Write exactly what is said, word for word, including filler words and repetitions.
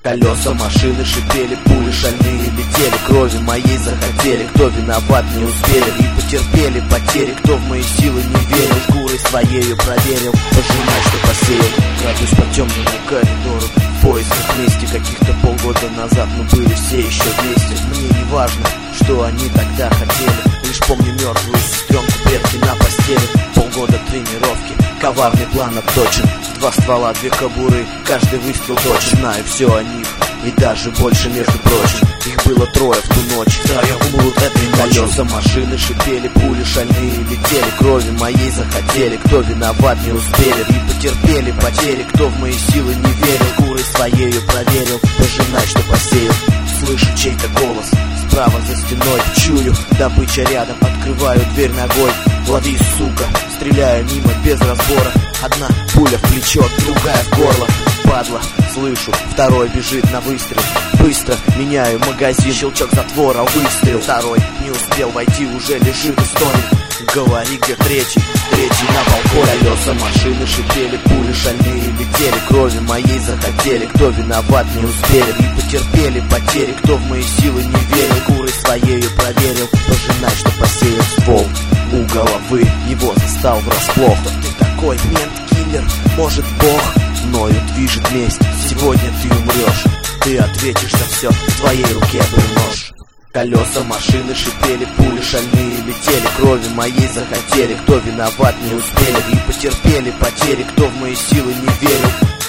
Колеса машины шипели, пули шальные летели, крови моей захотели. Кто виноват, не успели и потерпели потери. Кто в мои силы не верил, шкурой своею проверил, пожинай, что посеял. Крадусь по темному коридору в поисках мести. Каких-то полгода назад мы были все еще вместе. Мне не важно, что они тогда хотели, лишь помню мертвую сестренку, предки на постели. Полгода тренировки, коварный план отточен. Два ствола, две кобуры, каждый выстрел точен. Знаю все о них и даже больше, между прочим. Их было трое в ту ночь, втроем умрут этой ночью. Колеса машины шипели, пули шальные летели, крови моей захотели. Кто виноват, не успели и потерпели потери. Кто в мои силы не верил, шкурой своею проверил, пожинай, что посеял. Слышу чей-то голос справа за стеной, чую, добыча рядом, открываю дверь ногой. Лови, сука, стреляю мимо без разбора. Одна пуля в плечо, другая в горло. Падла, слышу, второй бежит на выстрел. Быстро меняю магазин, щелчок затвора, выстрел. Второй не успел войти, уже лежит и стонет. Говори, где третий, третий на балконе. Колеса машины шипели, пули шальные летели, крови моей захотели. Кто виноват, не успели и потерпели потери. Кто в мои силы не верил, шкурой своею проверил, пожинай, что посеял. Ствол у головы, его застал врасплох. Кто ты такой, мент-киллер, может бог? Мною движет месть, сегодня ты умрешь. Ты ответишь за все, в твоей руке был нож. Колеса машины шипели, пули шальные летели, крови моей захотели. Кто виноват, не успели и потерпели потери. Кто в мои силы не верил,